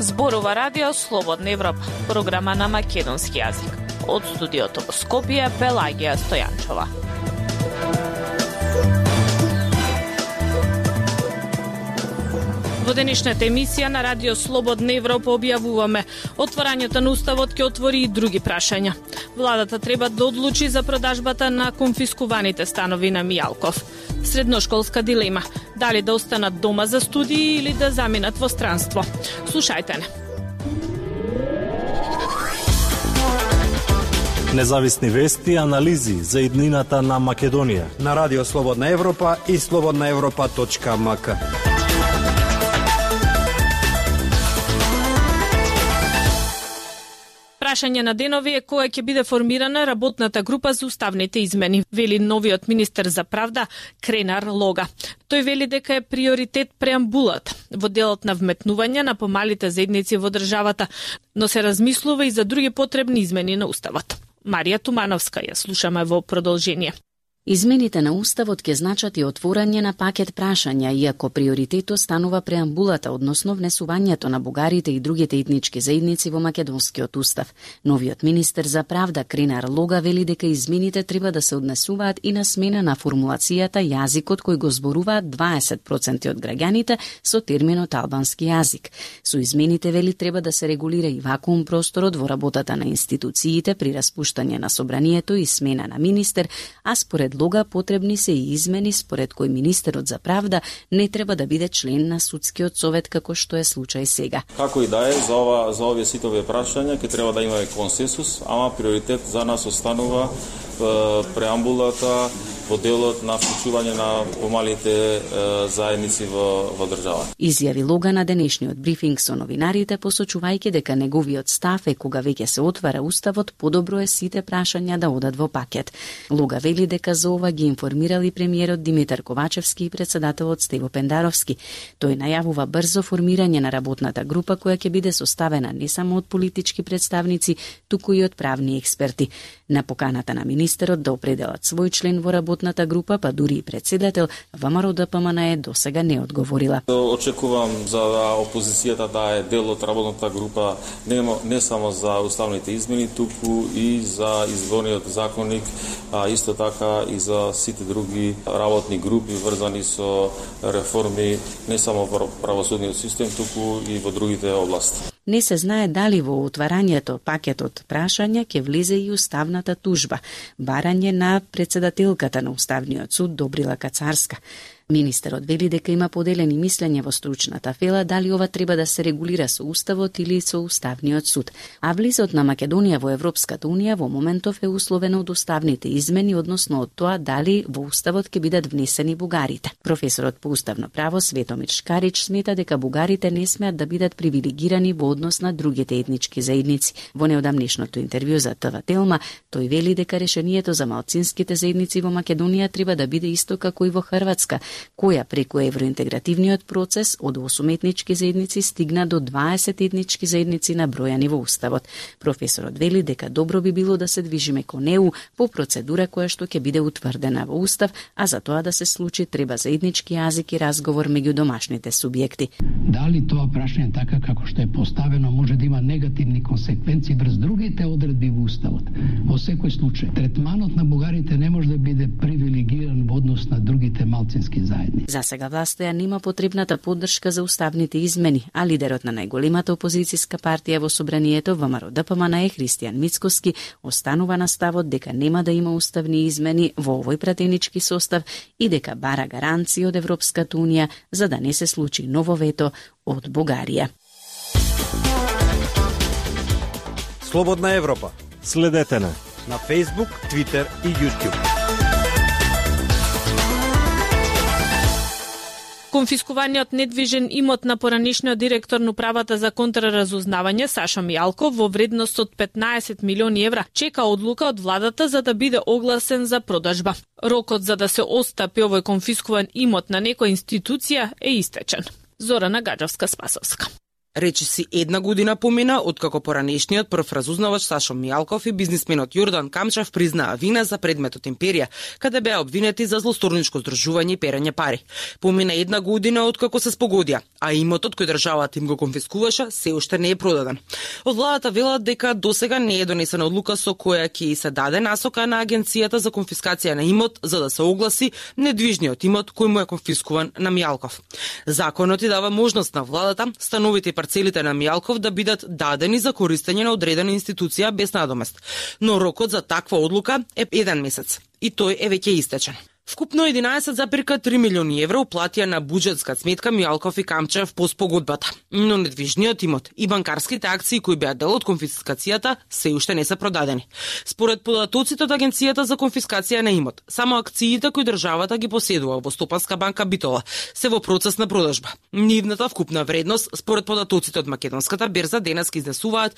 Зборува Радио Слободна Европа, програма на македонски јазик. Од студиото во Скопје, Пелагија Стојанчова. Во денешната емисија на Радио Слободна Европа објавуваме: отворањето на Уставот ќе отвори и други прашања. Владата треба да одлучи за продажбата на конфискуваните станови на Мијалков. Средношколска дилема: дали да останат дома за студии или да заминат во странство. Слушајте не. Независни вести и анализи за иднината на Македонија на Радио Слободна Европа и slobodnaevropa.mk. Прашање на денови е која ќе биде формирана работната група за уставните измени, вели новиот министер за правда Кренар Лога. Тој вели дека е приоритет преамбулата во делот на вметнување на помалите заедници во државата, но се размислува и за други потребни измени на Уставот. Марија Тумановска ја слушаме во продолжение. Измените на Уставот ќе значат и отворање на пакет прашања, иако приоритетот станува преамбулата, односно внесувањето на бугарите и другите етнички заедници во македонскиот устав. Новиот министер за правда Кренар Лога вели дека измените треба да се однесуваат и на смена на формулацијата јазикот кој го зборуваат 20% од граѓаните со терминот албански јазик. Со измените вели треба да се регулира и вакуум просторот во работата на институциите при распуштање на собранието и смена на министер, а според Лога потребни се и измени според кој министерот за правда не треба да биде член на судскиот совет како што е случај сега. Како и да е, за овие ситови прашања ќе треба да имаме консенсус, ама приоритет за нас останува преамбулата во делот на вклучување на помалите заедници во држава. Изјави Лога на денешниот брифинг со новинарите, посочувајќи дека неговиот став е кога веќе се отвара Уставот, подобро е сите прашања да одат во пакет. Лога вели дека за ова ги информирали премиерот Димитар Ковачевски и председателот Стево Пендаровски. Тој најавува брзо формирање на работната група која ќе биде составена не само од политички представници, туку и од правни експерти. На поканата на министерот да определат свој член во работната група, па дури и председател, ВМРО ДПМН досега не одговорила. Очекувам за опозицијата да е дел од работната група не само за уставните измени, туку и за изборниот законник, а исто така и за сите други работни групи врзани со реформи не само во правосудниот систем, туку и во другите области. Не се знае дали во отварањето пакетот прашања ќе влезе и уставната тужба, барање на председателката на Уставниот суд Добрила Кацарска. Министерот вели дека има поделени мислења во стручната фела дали ова треба да се регулира со Уставот или со Уставниот суд. А влизот на Македонија во Европската унија во моментов е условено од уставните измени, односно од тоа дали во Уставот ќе бидат внесени бугарите. Професорот по уставно право Светомир Шкарич смета дека бугарите не смеат да бидат привилегирани во однос на другите етнички заедници. Во неодамнешното интервју за ТВ Телма, тој вели дека решението за малцинските заедници во Македонија треба да биде исто како и во Хрватска, која преку евроинтегративниот процес од 8 етнички заедници стигна до 20 етнички заедници набројани во Уставот. Професорот вели дека добро би било да се движиме кон ЕУ по процедура која што ќе биде утврдена во Устав, а за тоа да се случи треба заеднички јазик и разговор меѓу домашните субјекти. Дали тоа прашање така како што е поставено може да има негативни консеквенции врз другите одредби во Уставот? Во секој случај, третманот на бугарите не може да биде привилегиран во однос на другите малцински заедници. За сега власта ја нема потребната поддршка за уставните измени, а лидерот на најголемата опозицијска партија во собранието ВМРО ДПМН Христијан Мицкоски останува на ставот дека нема да има уставни измени во овој пратенички состав и дека бара гаранции од Европската унија за да не се случи ново вето од Бугарија. Слободна Европа. Следете на Facebook, Twitter и YouTube. Конфискуваниот недвижен имот на поранешниот директор на управата за контраразузнавање Саша Мијалков во вредност од 15 милиони евра чека одлука од владата за да биде огласен за продажба. Рокот за да се остапи овој конфискуван имот на некоја институција е истечен. Зорана Гаджевска-Спасовска. Речиси една година помина откако поранешниот прв разузнавач Сашо Мијалков и бизнисменот Јордан Камчев признаа вина за предметот Империја, каде беа обвинети за злосторничко здружување и перење пари. Помина една година откако се спогодија, а имотот кој државата им го конфискуваше се уште не е продаден. Од владата велат дека досега не е донесена одлука со која ќе се даде насока на Агенцијата за конфискација на имот за да се огласи недвижниот имот кој му е конфискуван на Мијалков. Законот и дава можност на владата становите парцелите на Мијалков да бидат дадени за користење на одредена институција без надомест, но рокот за таква одлука е 1 месец и тој е веќе истечен. Вкупно 11,3 милиони евра уплатија на буџетска сметка Мијалков и Камчев по спогодбата, но недвижниот имот и банкарските акции кои беа дел од конфискацијата се уште не се продадени. Според податоците од Агенцијата за конфискација на имот, само акциите кои државата ги поседува во Стопанска банка Битола се во процес на продажба. Нивната вкупна вредност според податоците од македонската берза денеска изнесуваат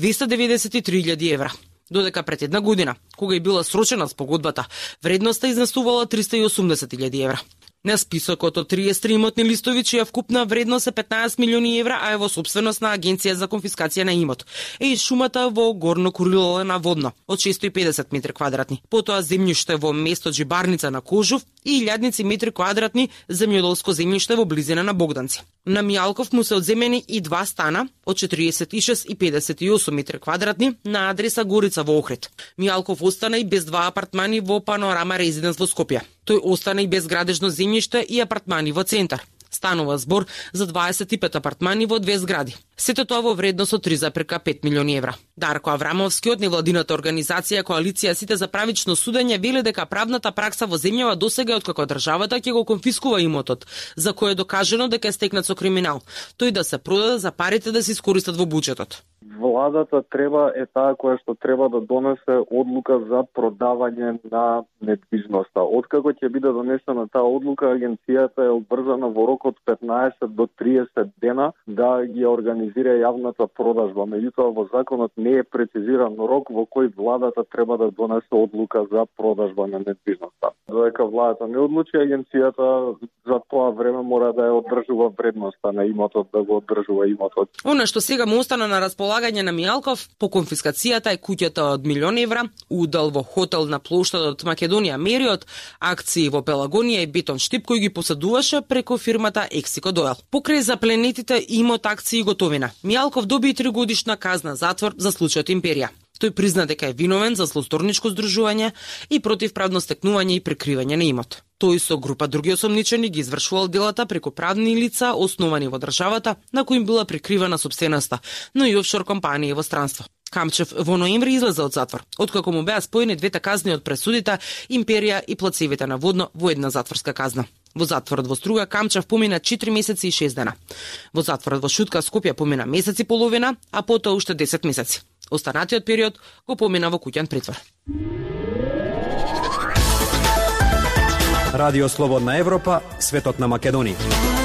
293.000 евра. Додека пред една година, кога е била срочена спогодбата, вредноста изнесувала 380.000 евра. На списокот од 33 имотни листови, чија вкупна вредност е 15 милиони евра, а е во собственост на Агенција за конфискација на имот, е и шумата во Горно Курилове на Водно, од 650 метри квадратни. Потоа земјиште во место Джибарница на Кожув и 1000 метри квадратни земјоделско земјиште во близина на Богданци. На Мијалков му се одземени и 2 стана од 46 и 58 метри квадратни на адреса Горица во Охрид. Мијалков остана и без 2 апартмани во Панорама Резиденс во Скопје. Тој остана и без градежно земјиште и апартмани во центар. Станува збор за 25 апартмани во 2 згради. Сето тоа во вредност од 3,5 милиони евра. Дарко Аврамовски од невладината организација Коалиција Сите за правично судење вели дека правната пракса во земјава досега откако државата ќе го конфискува имотот, за кој е докажено дека е стекнат со криминал, тој да се продаде за парите да се искористат во буџетот. Владата треба е таа која што треба да донесе одлука за продавање на недвижноста. Откако ќе биде донесена таа одлука, агенцијата е обврзана во рок од 15 до 30 дена да ги организира јавната продажба. Меѓутоа во законот не е прецизиран рок во кој владата треба да донесе одлука за продажба на недвижноста. Додека владата не одлучи, агенцијата за тоа време мора да ја одржува вредноста на имотот, да го одржува имотот. Она што сега му остана на располагање на Мијалков по конфискацијата е куќата од 1 милион евра, удел во хотел на плоштадот Македонија Мериот, акции во Пелагонија и Бетон Штип кој ги поседуваше преку фирмата Ексико Доел. Покрај запленетите имот, акции и готовина, Мијалков доби 3-годишна казна затвор за случајот Империја. Тој призна дека е виновен за злосторничко здружување и противправно стекнување и прикривање на имот. Тој со група други осомничени ги извршувал делата преку правни лица основани во државата на кои им била прикривана собственоста, но и офшор компании во странство. Камчев во ноември излезе од затвор, откако му беа споени двете казни од пресудите Империја и плацевите на Водно во една затворска казна. Во затворот во Струга Камчев помина 4 месеци и 6 дена. Во затворот во Шутка Скопје помина месец и половина, а потоа уште 10 месеци. Останатиот период го помина во куќен притвор. Радио Слободна Европа, светот на Македонија.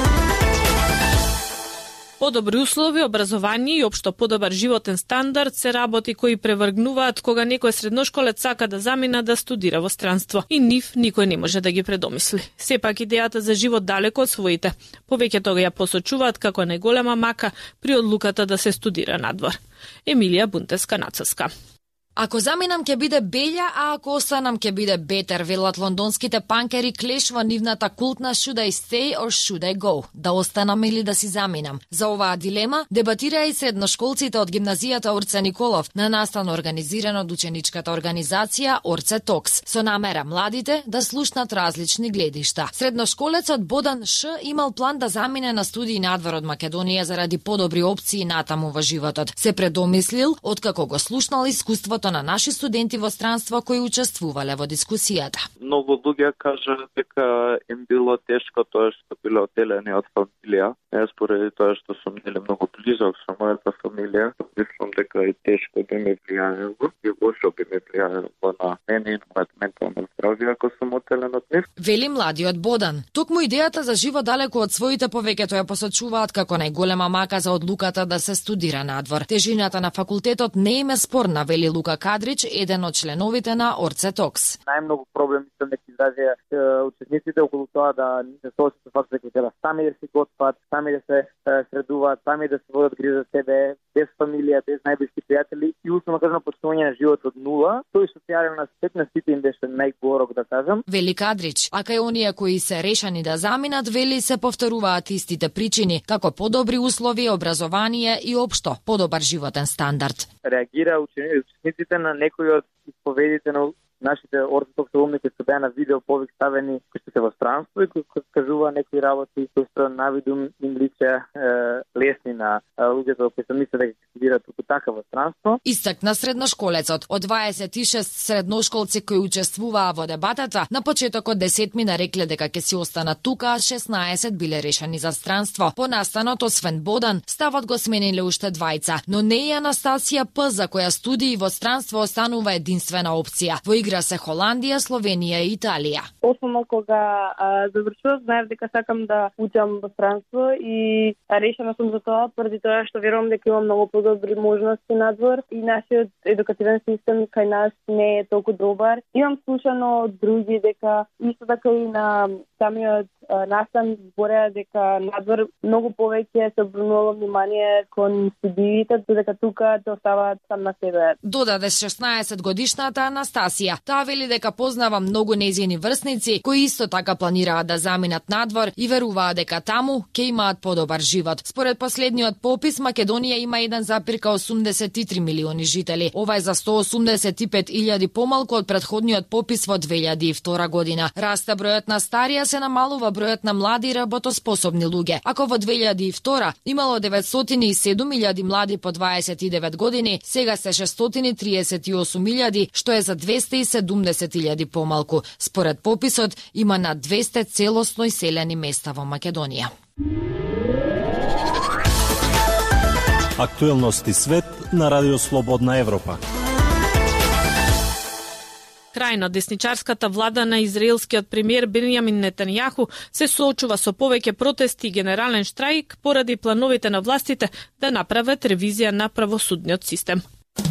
Подобри услови, образование и општо подобар животен стандард се работи кои превргнуваат кога некој средношколец сака да замина да студира во странство. И нив никој не може да ги предомисли. Сепак идејата за живот далеко од своите. Повеќето ја посочуваат како најголема мака при одлуката да се студира надвор. Емилија Бунтеска-Нацеска. Ако заминам ќе биде белја, а ако останам ќе биде бетер, велат лондонските панкери Клеш во нивната култна Should I Stay or Should I Go? Да останам или да си заминам? За оваа дилема дебатираа и средношколците од гимназијата Орце Николов на настан организиран од ученичката организација Орце Токс, со намера младите да слушнат различни гледишта. Средношколецот Бодан Ш имал план да замине на студии надвор од Македонија заради подобри опции натаму во животот. Се предомислил откако го слушнал искуството на наши студенти во странство кои учествувале во дискусијата. Многу луѓе кажа дека им било тешко тоа што биле одделени од фамилија. Јас поради тоа што сум многу близок со мојата фамилија, мислам дека и тешко би ме влијаело и лошо би ме влијаело на мене и на мојот ментално здрави ако сум отелен од нив. Вели младиот Бодан. Токму идејата за живот далеку од своите повеќето ја посочуваат како најголема мака за одлуката да се студира надвор. Тежината на факултетот не им е спорна, вели Лука Кадрич, еден од членовите на Орце Токс. Најмногу проблеми се нека изразија учесниците околу тоа да не се соочат со фактот дека треба сами да се готват, сами да се средуваат, сами да се водат грижа за себе, без фамилија, без најблиски пријатели и условно кажано почнување на живот од нула. Тој социјален аспект на сите им беше најгорок, да кажам. Вели Кадрич, а кај оние кои се решени да заминат, вели се повторуваат истите причини, како подобри услови, образование и општо подобар животен стандард. Реагира учениците на некои од исповедите на нашите ортодоксалумни кои се беа на видео повик ставени, кои се во странство и кои кажува некои работи кои се на видум им личе лесни на луѓето кои се мислат дека студираат туку така во странство. Истакна средношколецот. Од 26 средношколци кои учествуваа во дебатата, на почетокот 10 нарекле дека ќе си останат тука, 16 биле решени за странство. По настанот, освен Бодан, ставот го смениле уште двајца, но не и Анастасија П, за која студии во странство останува единствена опција. Во игра се Холандија, Словенија и Италија. Основно кога завршував, знаев дека сакам да учам во странство и решена сум за тоа, поради тоа што верувам дека има многу подобри можности надвор и нашиот едукативен систем кај нас не е толку добар. Имам слушано од други дека исто така и на самиот настан збореа дека надвор многу повеќе се обрнува внимание кон студиите, дека тука те оставаат сам на себе. Додаде 16 годишната Анастасија. Таа вели дека познава многу нејзини врсници кои исто така планираат да заминат надвор и веруваат дека таму ќе имаат подобар живот. Според последниот попис, Македонија има 1,83 милиони жители. Ова е за 185.000 помалку од претходниот попис во 2002 година. Расте бројот на старија, се намалува бројот на млади и работоспособни луѓе. Ако во 2002 имало 907.000 млади по 29 години, сега се 638.000, што е за 270.000 помалку. Според пописот, има на 200 целосно иселени места во Македонија. Актуелности свет на Радио Слободна Европа. Крајно десничарската влада на израелскиот премиер Бенјамин Нетањаху се соочува со повеќе протести и генерален штрајк поради плановите на властите да направат ревизија на правосудниот систем.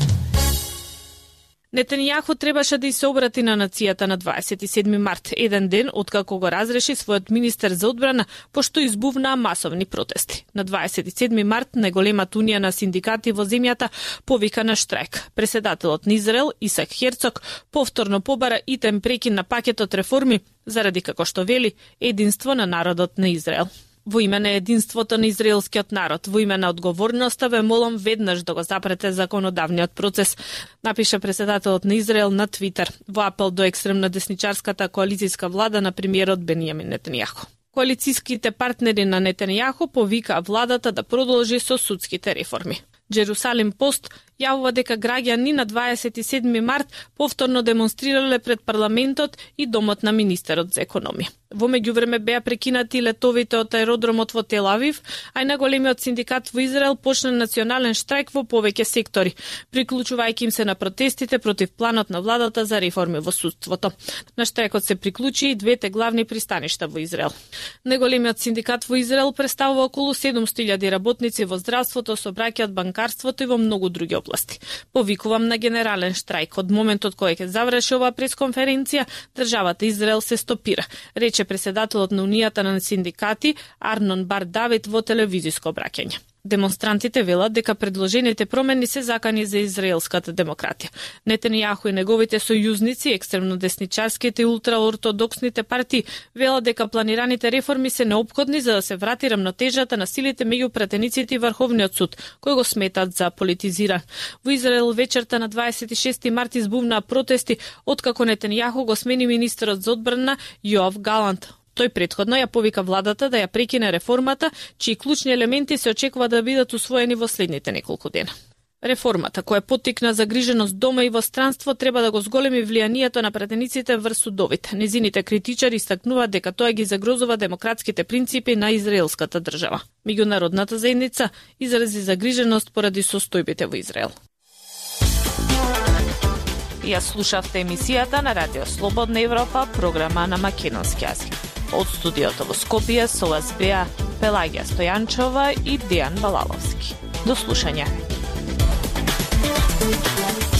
Нетањаху требаше да и се обрати на нацијата на 27 март, еден ден откако го разреши својот министер за одбрана, пошто избувнаа масовни протести. На 27 март најголемата унија на синдикати во земјата повика на штрајк. Преседателот на Израел, Исак Херцог, повторно побара итен прекин на пакетот реформи, заради, како што вели, единство на народот на Израел. Во име на единството на израелскиот народ, во име на одговорноста, ве молам веднаш да го запрете законодавниот процес, напиша преседателот на Израел на Твитер, во апел до екстремно десничарската коалицијска влада на премиерот Бенјамин Нетањаху. Коалицијските партнери на Нетањаху повикаа владата да продолжи со судските реформи. Джерусалим Пост јавува дека граѓани на 27 март повторно демонстрирале пред парламентот и домот на министерот за економија. Во меѓувреме беа прекинати летовите од аеродромот во Тел Авив, а и најголемиот синдикат во Израел почна национален штрајк во повеќе сектори, приклучувајќи им се на протестите против планот на владата за реформи во судството. На штрајкот се приклучи и двете главни пристаништа во Израел. Најголемиот синдикат во Израел представува околу 700.000 работници во здравството, сообраќајот, банкарството и во многу други области. Повикувам на генерален штрајк. Од моментот кој ќе заврши оваа пресконференција, државата Израел се стопира, рече преседателот на Унијата на синдикати Арнон Бар Давид во телевизиско обраќање. Демонстрантите велат дека предложените промени се закани за израелската демократија. Нетањаху и неговите сојузници, екстремно десничарските и ултраортодоксните партии, велат дека планираните реформи се неопходни за да се врати рамнотежата на силите меѓу пратениците и Врховниот суд, кој го сметат за политизиран. Во Израел вечерта на 26 март избувнаа протести откако Нетањаху го смени министерот за одбрана Јоав Галант. Тој претходно ја повика владата да ја прекине реформата, чии клучни елементи се очекува да бидат усвоени во следните неколку дена. Реформата, која поттикна загриженост дома и во странство, треба да го зголеми влијанието на пратениците врз судовите. Незините критичари истакнуваат дека тоа ги загрозува демократските принципи на израелската држава. Меѓународната заедница изрази загриженост поради состојбите во Израел. Ја слушавте емисијата на Радио Слободна Европа, програма на македонски јазик. Од студиото во Скопје со вас беа Пелагија Стојанчова и Дејан Балаловски. До слушање.